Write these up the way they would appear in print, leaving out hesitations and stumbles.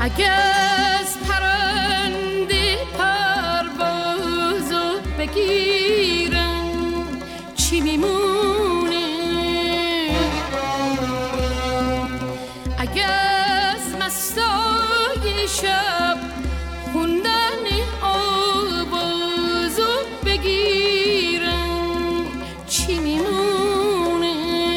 اگه از پرنده پروازو بگیرن چی میمونه؟ اگه از مستای شب خوندن آوازو بگیرن چی میمونه؟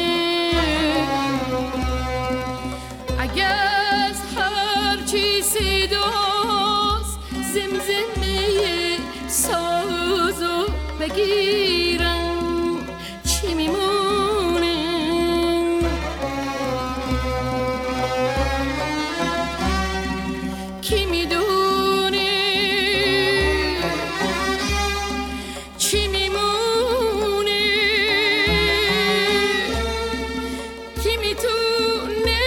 اگه از هر چی صداست زمزمه سازو بگیرن چی میمونه؟ کی میدونه چی میمونه؟ کی میتونه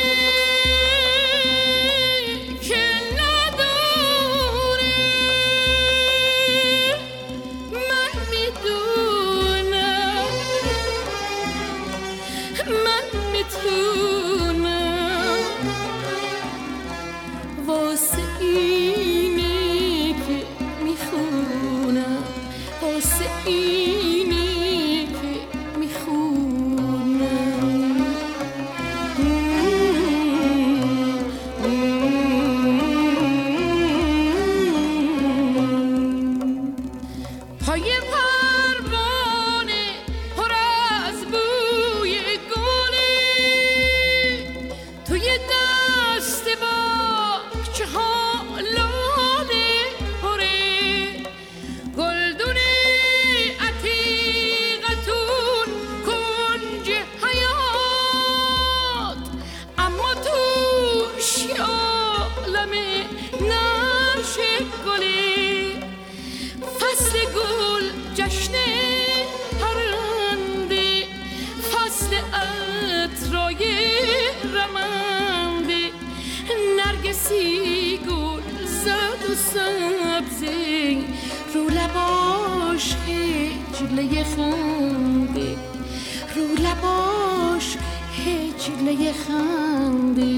که نداره؟ من میدونم، من میتونم، واسه اینه که میخونم، واسه اینه که میخونم. پای پروانه پر از بوی گله، توی دست باغچه ها لاله پره، گلدون عتیقتون کنج حیات، اما توش عالم نشه گله. فصل گل جشن پرنده، فصل عطرای رمنده، نرگسی گل زرد و سبزه، رو لباش هجله خنده، رو لباش هجله خنده.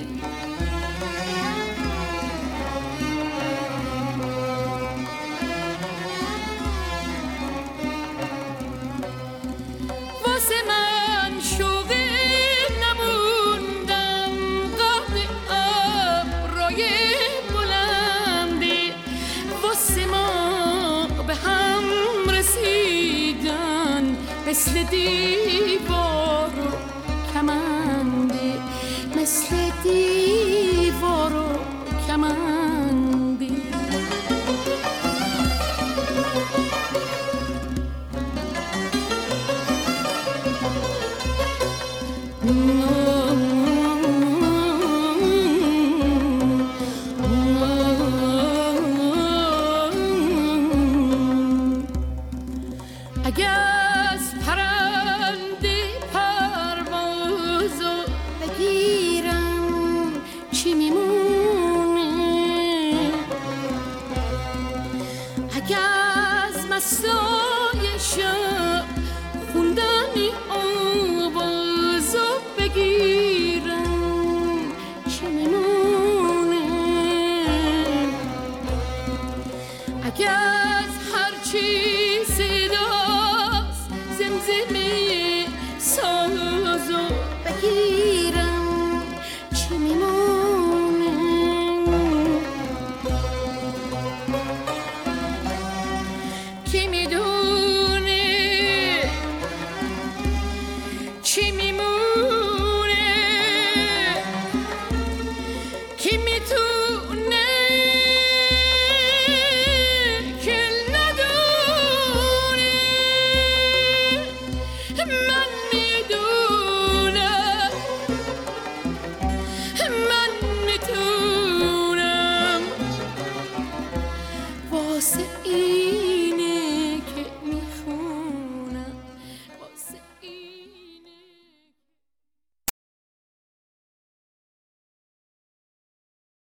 واسه من شوقه نموندم قد ابرای بلندی، واسه ما به هم رسیدن مثل دیوار و کمندی، مثل دیوار و کمندی.